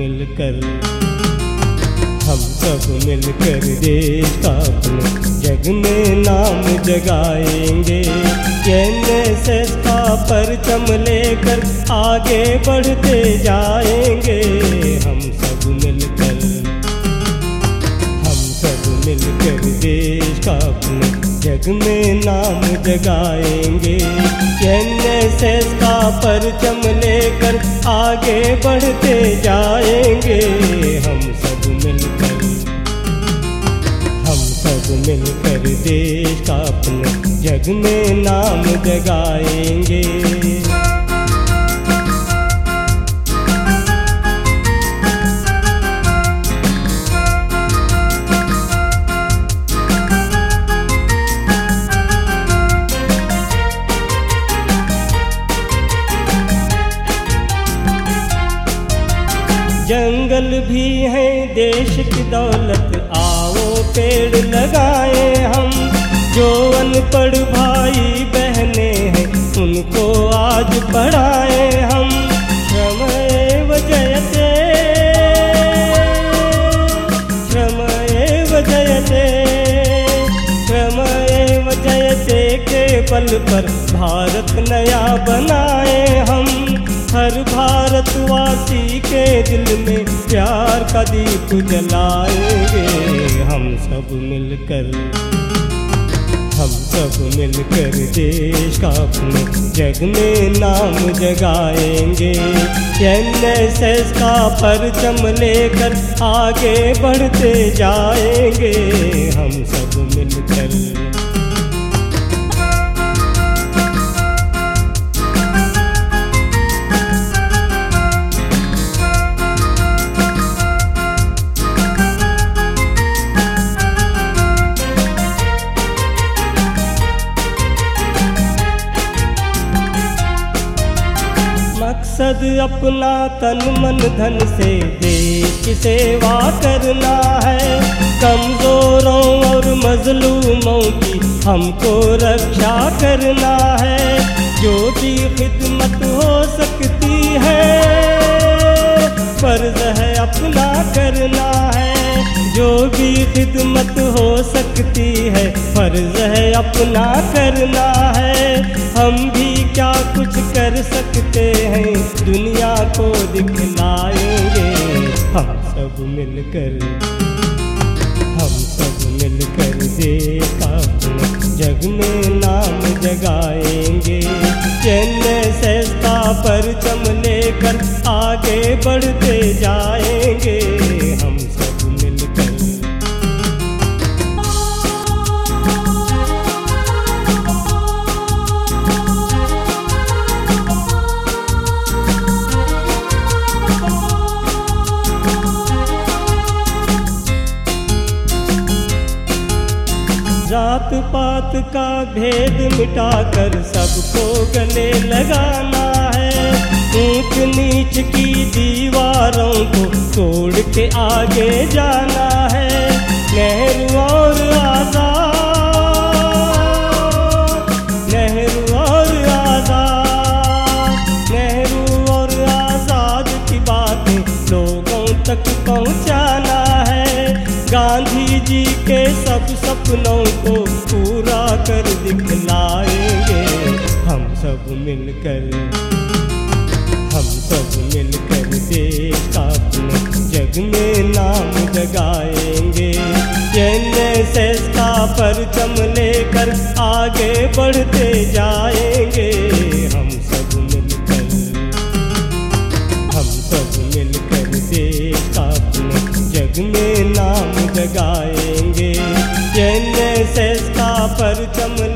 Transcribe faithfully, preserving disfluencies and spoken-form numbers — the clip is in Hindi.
मिलकर, हम सब मिलकर देश का अपने जग में नाम जगाएंगे। एन एस एस का परचम लेकर आगे बढ़ते जाएंगे। हम सब मिलकर, हम सब मिलकर देश का अपने जग में नाम जगाएंगे। एन एस एस का परचम लेकर आगे बढ़ते जाएंगे। हम सब मिलकर, हम सब मिलकर देश का अपने जग में नाम जगाएंगे। जंगल भी है देश की दौलत, आओ पेड़ लगाए हम। जो अनपढ़ भाई बहने हैं उनको आज पढ़ाए हम। श्रमएव जयते, श्रमएव जयते, श्रमएव जयते के बल पर भारत नया बनाए हम। हर भारतवासी के दिल में प्यार का दीप जलाएंगे। हम सब मिलकर, हम सब मिलकर देश का अपने जग में नाम जगाएंगे। एन एस एस का परचम लेकर आगे बढ़ते जाएंगे। हम सब मिलकर, मकसद अपना तन मन धन से देश की सेवा करना है। कमजोरों और मजलूमों की हमको रक्षा करना है। जो भी खिदमत हो सकती है फर्ज है अपना करना है। जो भी खिदमत हो सकती है फर्ज है अपना करना है। हम भी क्या कुछ कर सकते हैं दुनिया को दिखलाएंगे। हम सब मिलकर, हम सब मिलकर देश का अपने जग में नाम जगाएंगे। एन एस एस का परचम लेकर आगे बढ़ते जाएंगे। हम सब मिलकर, जात पात का भेद मिटाकर सबको गले लगाना है। ऊंच नीच की दीवारों को तोड़ के आगे जाना है। नेहरू और आजाद, नेहरू और आजाद, नेहरू और आजाद की बातें लोगों तक पहुंचाना है। गांधी जी के सब सपनों को पूरा कर दिखलाएंगे। हम सब मिलकर, हम सब मिलकर देश का अपने जग में नाम जगाएंगे। एन एस एस का परचम लेकर आगे बढ़ते जाएंगे। हम सब मिलकर, हम सब मिलकर देश का अपने जग में नाम जगाएंगे। एन एस एस का परचम